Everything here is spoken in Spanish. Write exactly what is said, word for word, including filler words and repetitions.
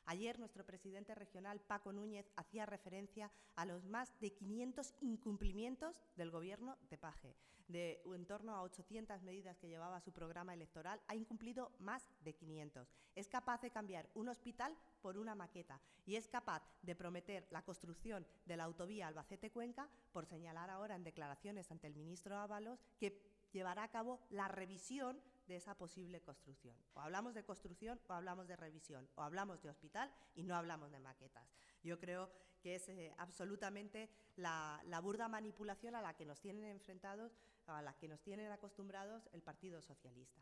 Ayer nuestro presidente regional, Paco Núñez, hacía referencia a los más de quinientos incumplimientos del Gobierno de Paje. De en torno a ochocientas medidas que llevaba su programa electoral, ha incumplido más de quinientos. Es capaz de cambiar un hospital por una maqueta y es capaz de prometer la construcción de la autovía Albacete-Cuenca por señalar ahora en declaraciones ante el ministro Ábalos que llevará a cabo la revisión de esa posible construcción. O hablamos de construcción o hablamos de revisión, o hablamos de hospital y no hablamos de maquetas. Yo creo que es eh, absolutamente la, la burda manipulación a la que nos tienen enfrentados, a la que nos tienen acostumbrados el Partido Socialista.